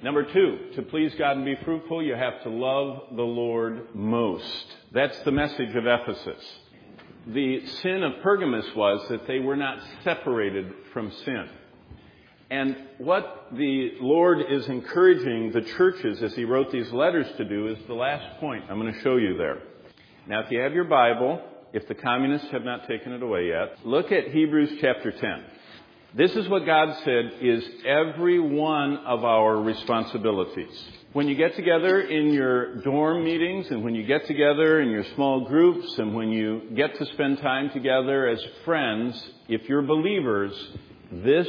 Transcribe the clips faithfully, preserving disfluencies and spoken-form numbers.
Number two, to please God and be fruitful, you have to love the Lord most. That's the message of Ephesus. The sin of Pergamos was that they were not separated from sin. And what the Lord is encouraging the churches as he wrote these letters to do is the last point I'm going to show you there. Now, if you have your Bible, if the communists have not taken it away yet, look at Hebrews chapter ten. This is what God said is every one of our responsibilities. When you get together in your dorm meetings and when you get together in your small groups and when you get to spend time together as friends, if you're believers, this,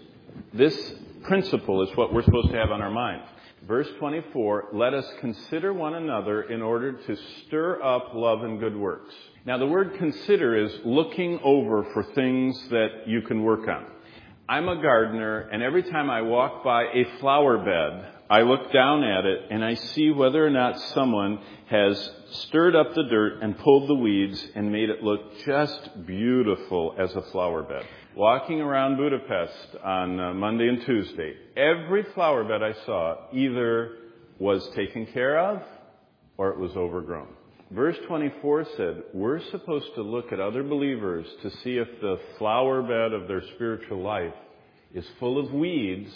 this principle is what we're supposed to have on our mind. Verse twenty-four, let us consider one another in order to stir up love and good works. Now the word consider is looking over for things that you can work on. I'm a gardener, and every time I walk by a flower bed, I look down at it and I see whether or not someone has stirred up the dirt and pulled the weeds and made it look just beautiful as a flower bed. Walking around Budapest on uh, Monday and Tuesday, every flower bed I saw either was taken care of or it was overgrown. Verse twenty-four said, we're supposed to look at other believers to see if the flower bed of their spiritual life is full of weeds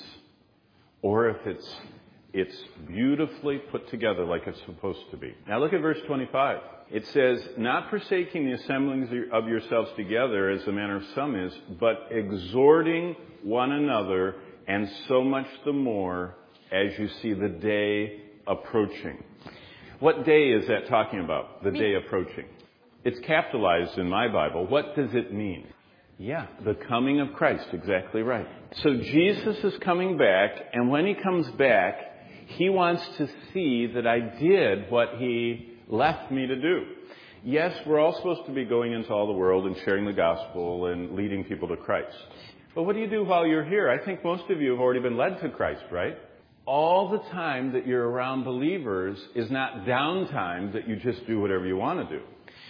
or if it's it's beautifully put together like it's supposed to be. Now look at verse twenty-five. It says, not forsaking the assemblings of yourselves together as the manner of some is, but exhorting one another, and so much the more as you see the day approaching. What day is that talking about? The day approaching. It's capitalized in my Bible. What does it mean? Yeah, the coming of Christ. Exactly right. So Jesus is coming back, and when he comes back, he wants to see that I did what he left me to do. Yes, we're all supposed to be going into all the world and sharing the gospel and leading people to Christ. But what do you do while you're here? I think most of you have already been led to Christ, right? All the time that you're around believers is not downtime that you just do whatever you want to do.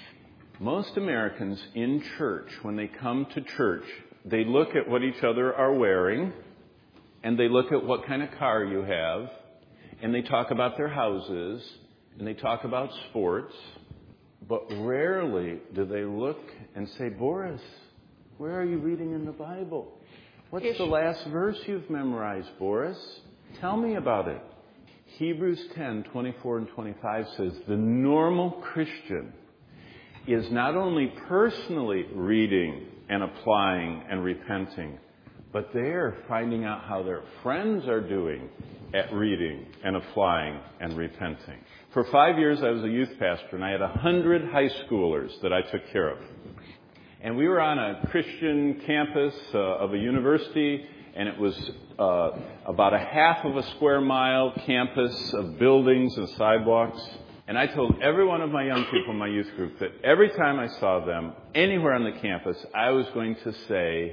Most Americans in church, when they come to church, they look at what each other are wearing, and they look at what kind of car you have, and they talk about their houses, and they talk about sports, but rarely do they look and say, Boris, where are you reading in the Bible? What's the last verse you've memorized, Boris? Tell me about it. Hebrews ten, twenty-four and twenty-five says the normal Christian is not only personally reading and applying and repenting, but they're finding out how their friends are doing at reading and applying and repenting. For five years, I was a youth pastor, and I had a hundred high schoolers that I took care of. And we were on a Christian campus uh, of a university, and it was uh, about a half of a square mile campus of buildings and sidewalks. And I told every one of my young people in my youth group that every time I saw them anywhere on the campus, I was going to say,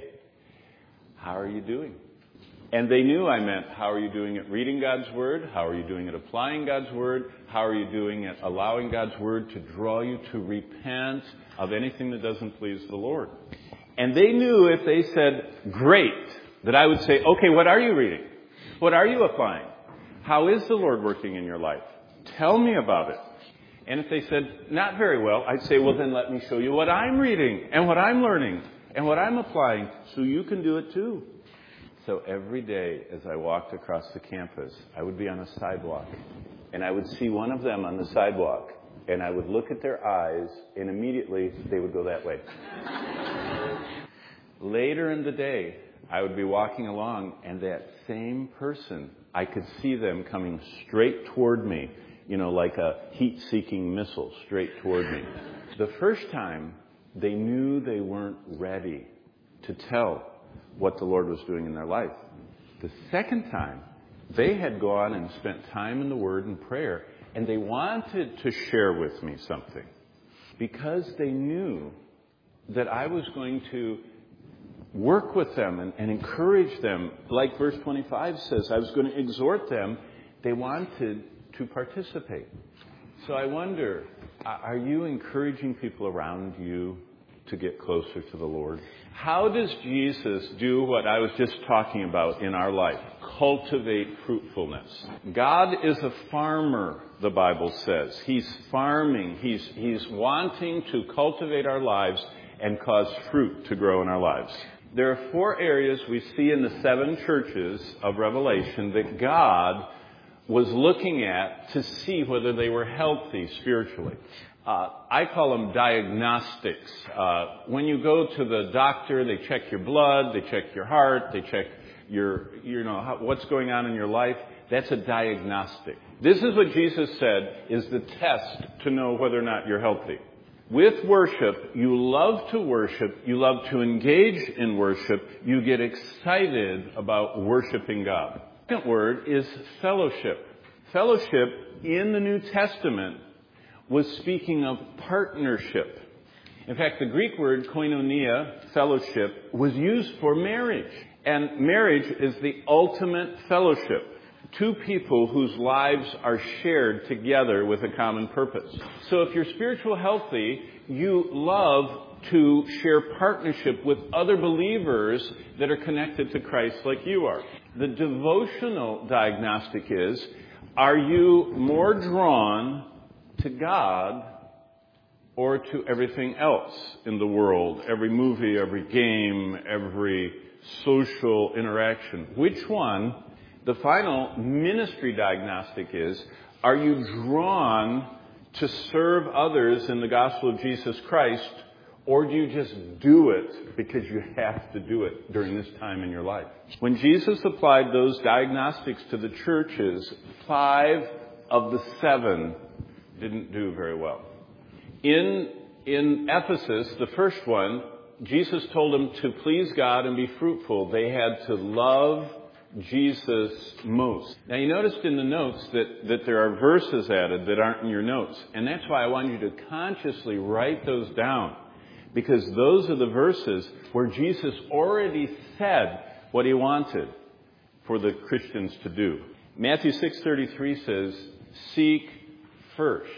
how are you doing? And they knew I meant, how are you doing at reading God's Word? How are you doing at applying God's Word? How are you doing at allowing God's Word to draw you to repent of anything that doesn't please the Lord? And they knew if they said, great, that I would say, okay, what are you reading? What are you applying? How is the Lord working in your life? Tell me about it. And if they said, not very well, I'd say, well, then let me show you what I'm reading and what I'm learning and what I'm applying so you can do it too. So every day as I walked across the campus, I would be on a sidewalk and I would see one of them on the sidewalk and I would look at their eyes and immediately they would go that way. Later in the day, I would be walking along and that same person, I could see them coming straight toward me, you know, like a heat-seeking missile straight toward me. The first time, they knew they weren't ready to tell what the Lord was doing in their life. The second time, they had gone and spent time in the Word and prayer, and they wanted to share with me something because they knew that I was going to work with them and, and encourage them. Like verse twenty-five says, I was going to exhort them. They wanted to participate. So I wonder, are you encouraging people around you to get closer to the Lord? How does Jesus do what I was just talking about in our life? cultivate fruitfulness. God is a farmer, the Bible says. He's farming. He's, he's wanting to cultivate our lives and cause fruit to grow in our lives. There are four areas we see in the seven churches of Revelation that God was looking at to see whether they were healthy spiritually. Uh, I call them diagnostics. Uh, when you go to the doctor, they check your blood, they check your heart, they check your, you know, how, what's going on in your life. That's a diagnostic. This is what Jesus said is the test to know whether or not you're healthy. With worship, you love to worship, you love to engage in worship, you get excited about worshiping God. The second word is fellowship. Fellowship in the New Testament was speaking of partnership. In fact, the Greek word koinonia, fellowship, was used for marriage. And marriage is the ultimate fellowship. Two people whose lives are shared together with a common purpose. So if you're spiritually healthy, you love to share partnership with other believers that are connected to Christ like you are. The devotional diagnostic is, are you more drawn to God or to everything else in the world? Every movie, every game, every social interaction. Which one? The final ministry diagnostic is, are you drawn to serve others in the gospel of Jesus Christ, or do you just do it because you have to do it during this time in your life? When Jesus applied those diagnostics to the churches, five of the seven didn't do very well. In, in Ephesus, the first one, Jesus told them to please God and be fruitful. They had to love Jesus most. Now you noticed in the notes that, that there are verses added that aren't in your notes. And that's why I want you to consciously write those down. Because those are the verses where Jesus already said what he wanted for the Christians to do. Matthew six thirty-three says, seek first.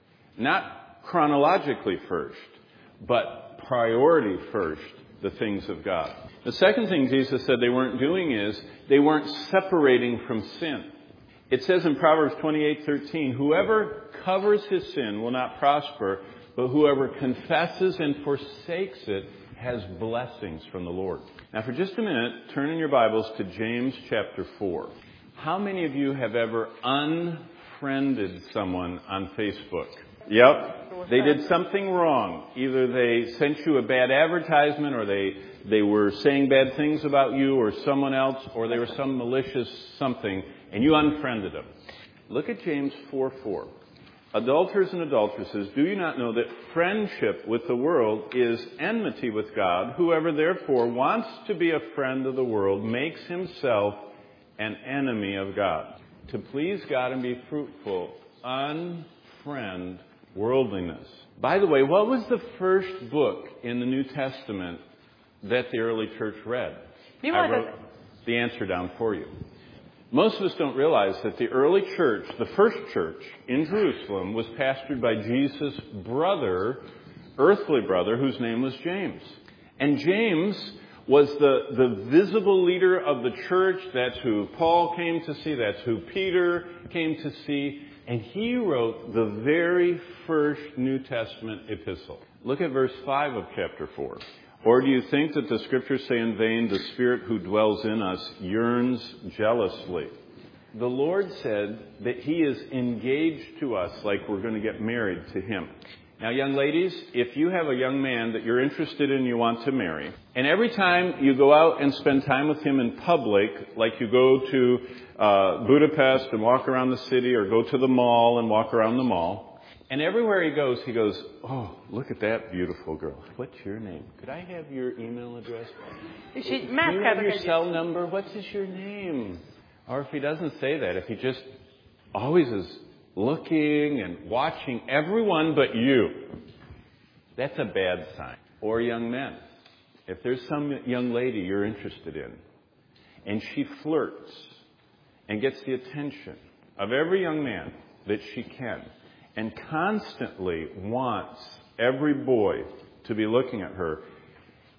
Not chronologically first, but priority first, the things of God. The second thing Jesus said they weren't doing is they weren't separating from sin. It says in Proverbs twenty-eight thirteen, whoever covers his sin will not prosper, but whoever confesses and forsakes it has blessings from the Lord. Now for just a minute, turn in your Bibles to James chapter four. How many of you have ever unfriended someone on Facebook? Yep. They did something wrong. Either they sent you a bad advertisement, or they, they were saying bad things about you or someone else, or they were some malicious something, and you unfriended them. Look at James four four. Adulterers and adulteresses, do you not know that friendship with the world is enmity with God? Whoever therefore wants to be a friend of the world makes himself an enemy of God. To please God and be fruitful, unfriend worldliness. By the way, what was the first book in the New Testament that the early church read? I wrote the answer down for you. Most of us don't realize that the early church, the first church in Jerusalem, was pastored by Jesus' brother, earthly brother, whose name was James. And James was the, the visible leader of the church. That's who Paul came to see. That's who Peter came to see. And he wrote the very first New Testament epistle. Look at verse five of chapter four. Or do you think that the scriptures say in vain, the Spirit who dwells in us yearns jealously? The Lord said that he is engaged to us like we're going to get married to him. Now, young ladies, if you have a young man that you're interested in, you want to marry, and every time you go out and spend time with him in public, like you go to uh, Budapest and walk around the city, or go to the mall and walk around the mall, and everywhere he goes, he goes, oh, look at that beautiful girl. What's your name? Could I have your email address? Do you have your cell number? What is your name? Or if he doesn't say that, if he just always is looking and watching everyone but you, that's a bad sign. Or young men. If there's some young lady you're interested in, and she flirts and gets the attention of every young man that she can, and constantly wants every boy to be looking at her,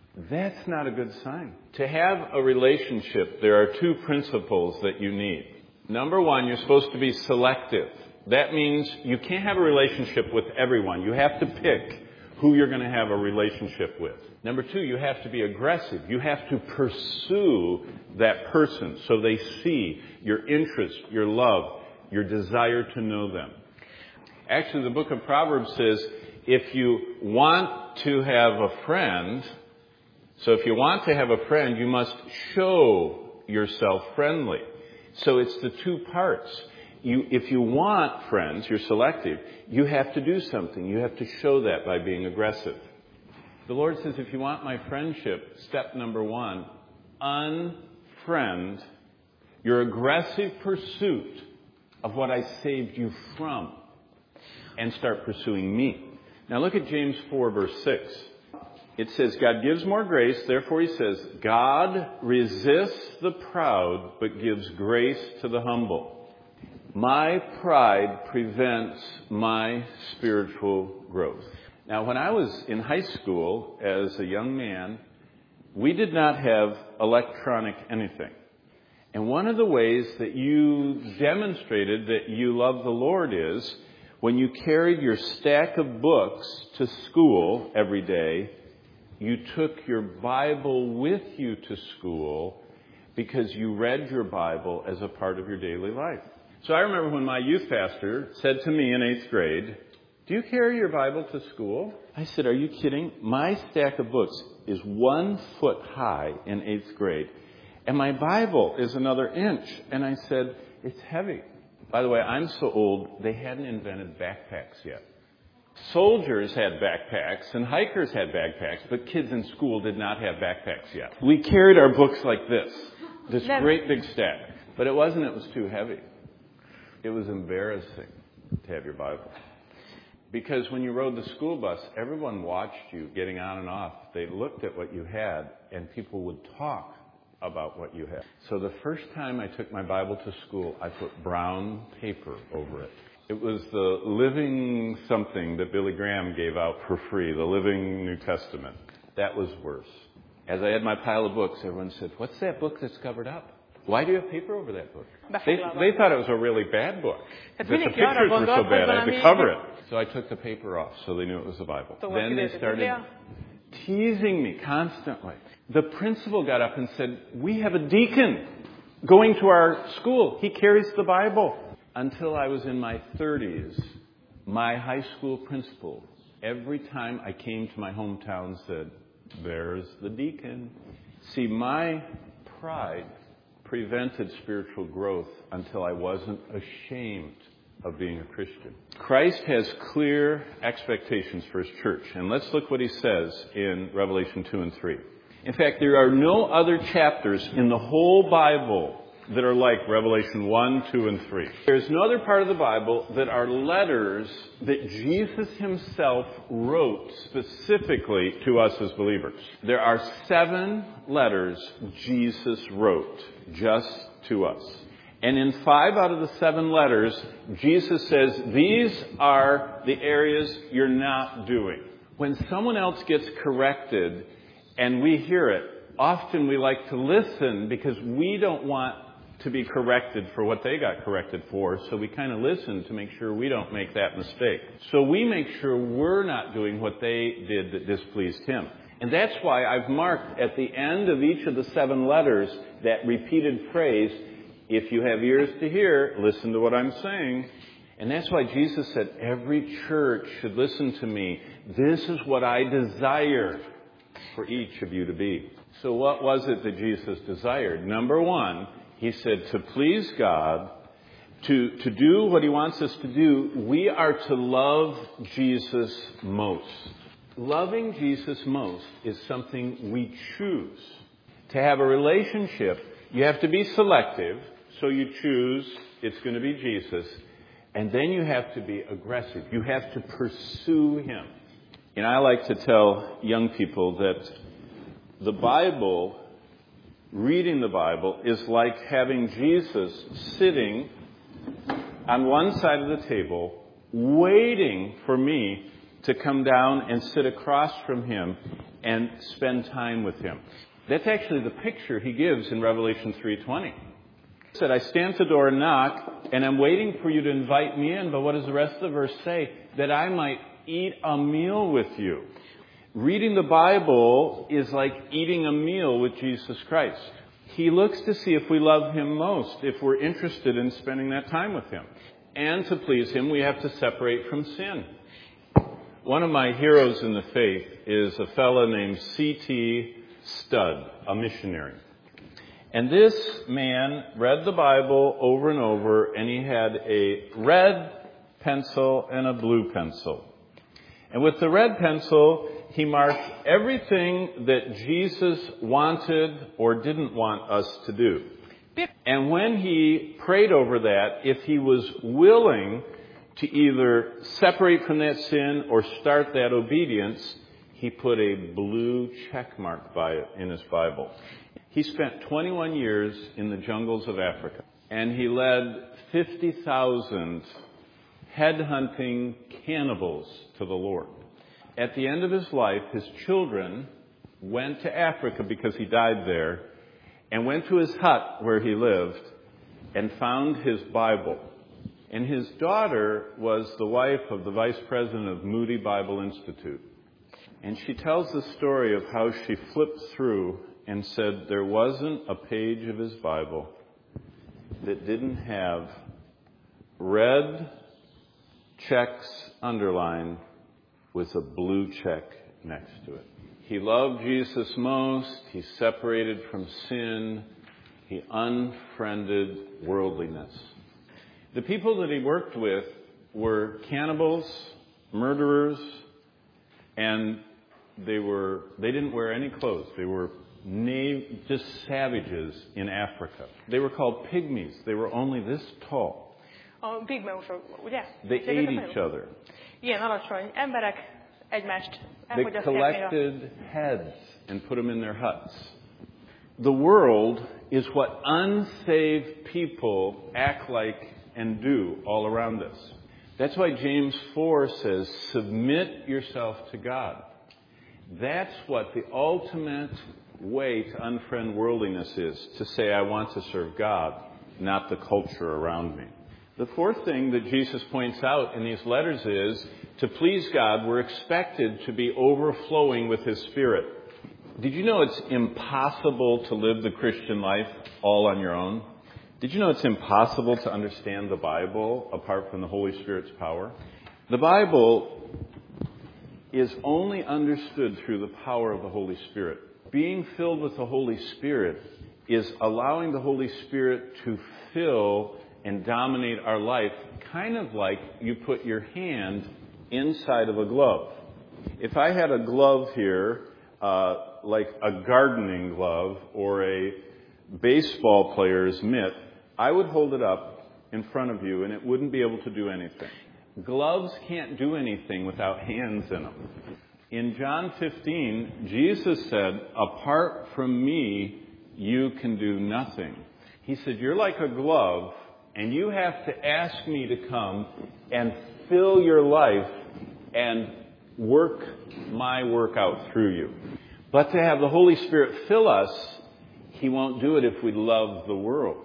That's not a good sign. To have a relationship, there are two principles that you need. Number one, you're supposed to be selective. That means you can't have a relationship with everyone. You have to pick who you're going to have a relationship with. Number two, you have to be aggressive. You have to pursue that person so they see your interest, your love, your desire to know them. Actually, the book of Proverbs says, if you want to have a friend, so if you want to have a friend, you must show yourself friendly. So it's the two parts. You, if you want friends, you're selective, you have to do something. You have to show that by being aggressive. The Lord says, if you want my friendship, step number one, unfriend your aggressive pursuit of what I saved you from and start pursuing me. Now look at James four, verse six. It says, God gives more grace. Therefore, he says, God resists the proud, but gives grace to the humble. My pride prevents my spiritual growth. Now, when I was in high school as a young man, we did not have electronic anything. And one of the ways that you demonstrated that you love the Lord is when you carried your stack of books to school every day, you took your Bible with you to school because you read your Bible as a part of your daily life. So I remember when my youth pastor said to me in eighth grade, do you carry your Bible to school? I said, are you kidding? My stack of books is one foot high in eighth grade, and my Bible is another inch. And I said, it's heavy. By the way, I'm so old, they hadn't invented backpacks yet. Soldiers had backpacks and hikers had backpacks, but kids in school did not have backpacks yet. We carried our books like this, this great big stack. But it wasn't, it was too heavy. It was embarrassing to have your Bible. Because when you rode the school bus, everyone watched you getting on and off. They looked at what you had, and people would talk about what you had. So the first time I took my Bible to school, I put brown paper over it. It was the living something that Billy Graham gave out for free, the Living New Testament. That was worse. As I had my pile of books, everyone said, what's that book that's covered up? Why do you have paper over that book? They, they thought it was a really bad book. That the pictures were so bad, I had to cover it. So I took the paper off so they knew it was the Bible. Then they started teasing me constantly. The principal got up and said, we have a deacon going to our school. He carries the Bible. Until I was in my thirties, my high school principal, every time I came to my hometown, said, there's the deacon. See, my pride prevented spiritual growth until I wasn't ashamed of being a Christian. Christ has clear expectations for his church. And let's look what he says in Revelation two and three. In fact, there are no other chapters in the whole Bible that are like Revelation one, two, and three. There's no other part of the Bible that are letters that Jesus himself wrote specifically to us as believers. There are seven letters Jesus wrote just to us. And in five out of the seven letters, Jesus says, these are the areas you're not doing. When someone else gets corrected and we hear it, often we like to listen because we don't want to be corrected for what they got corrected for. So we kind of listen to make sure we don't make that mistake. So we make sure we're not doing what they did that displeased him. And that's why I've marked at the end of each of the seven letters that repeated phrase, if you have ears to hear, listen to what I'm saying. And that's why Jesus said, every church should listen to me. This is what I desire for each of you to be. So what was it that Jesus desired? Number one, he said to please God, to, to do what he wants us to do, we are to love Jesus most. Loving Jesus most is something we choose. To have a relationship, you have to be selective. So you choose, it's going to be Jesus. And then you have to be aggressive. You have to pursue him. And I like to tell young people that the Bible, reading the Bible, is like having Jesus sitting on one side of the table, waiting for me to come down and sit across from him and spend time with him. That's actually the picture he gives in Revelation three twenty. He said, I stand at the door and knock, and I'm waiting for you to invite me in. But what does the rest of the verse say? That I might eat a meal with you. Reading the Bible is like eating a meal with Jesus Christ. He looks to see if we love him most, if we're interested in spending that time with him. And to please him, we have to separate from sin. One of my heroes in the faith is a fellow named C T Studd, a missionary. And this man read the Bible over and over, and he had a red pencil and a blue pencil. And with the red pencil, he marked everything that Jesus wanted or didn't want us to do. And when he prayed over that, if he was willing to either separate from that sin or start that obedience, he put a blue check mark by it in his Bible. He spent twenty-one years in the jungles of Africa, and he led fifty thousand headhunting cannibals to the Lord. At the end of his life, his children went to Africa because he died there, and went to his hut where he lived and found his Bible. And his daughter was the wife of the vice president of Moody Bible Institute. And she tells the story of how she flipped through and said there wasn't a page of his Bible that didn't have red checks underlined with a blue check next to it. He loved Jesus most. He separated from sin. He unfriended worldliness. The people that he worked with were cannibals, murderers, and they were they didn't wear any clothes. They were na- just savages in Africa. They were called pygmies. They were only this tall. A pigmeusok, ugye? They ate each other. Ilyen alacsony emberek egymást They collected heads and put them in their huts. The world is what unsaved people act like and do all around us. That's why James four says, submit yourself to God. That's what the ultimate way to unfriend worldliness is, to say, I want to serve God, not the culture around me. The fourth thing that Jesus points out in these letters is, to please God, we're expected to be overflowing with His Spirit. Did you know it's impossible to live the Christian life all on your own? Did you know it's impossible to understand the Bible apart from the Holy Spirit's power? The Bible is only understood through the power of the Holy Spirit. Being filled with the Holy Spirit is allowing the Holy Spirit to fill and dominate our life, kind of like you put your hand inside of a glove. If I had a glove here, uh, like a gardening glove or a baseball player's mitt, I would hold it up in front of you and it wouldn't be able to do anything. Gloves can't do anything without hands in them. In John fifteen, Jesus said, apart from me, you can do nothing. He said, you're like a glove and you have to ask me to come and fill your life and work my work out through you. But to have the Holy Spirit fill us, He won't do it if we love the world.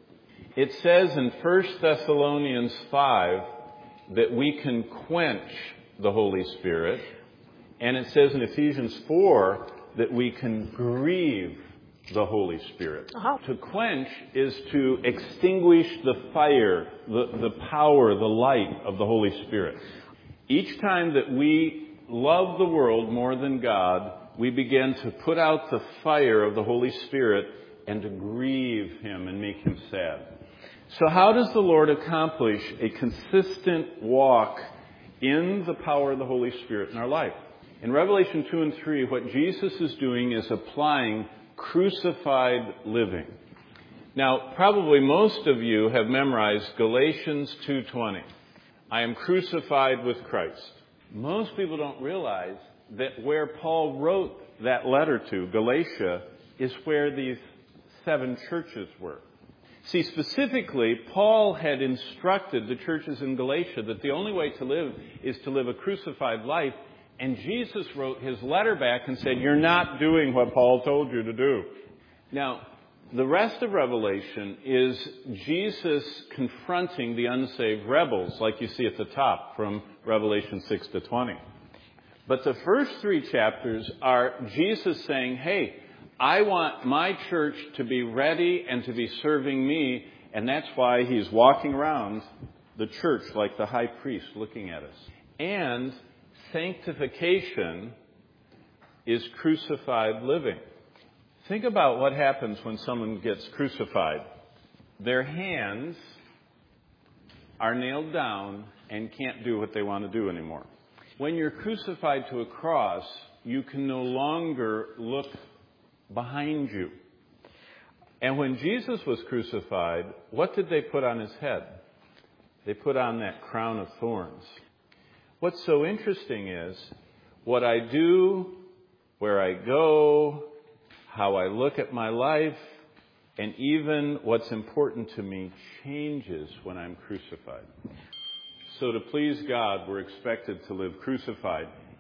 It says in First Thessalonians five that we can quench the Holy Spirit. And it says in Ephesians four that we can grieve the Holy Spirit. Uh-huh. To quench is to extinguish the fire, the, the power, the light of the Holy Spirit. Each time that we love the world more than God, we begin to put out the fire of the Holy Spirit and to grieve Him and make Him sad. So how does the Lord accomplish a consistent walk in the power of the Holy Spirit in our life? In Revelation two and three, what Jesus is doing is applying crucified living. Now, probably most of you have memorized Galatians two twenty. I am crucified with Christ. Most people don't realize that where Paul wrote that letter to, Galatia, is where these seven churches were. See, specifically, Paul had instructed the churches in Galatia that the only way to live is to live a crucified life And Jesus wrote his letter back and said, you're not doing what Paul told you to do. Now, the rest of Revelation is Jesus confronting the unsaved rebels, like you see at the top from Revelation six to twenty. But the first three chapters are Jesus saying, hey, I want my church to be ready and to be serving me, and that's why he's walking around the church like the high priest looking at us. And sanctification is crucified living. Think about what happens when someone gets crucified. Their hands are nailed down and can't do what they want to do anymore. When you're crucified to a cross, you can no longer look behind you. And when Jesus was crucified, what did they put on his head? They put on that crown of thorns. What's so interesting is what I do, where I go, how I look at my life, and even what's important to me changes when I'm crucified. So to please God, we're expected to live crucified.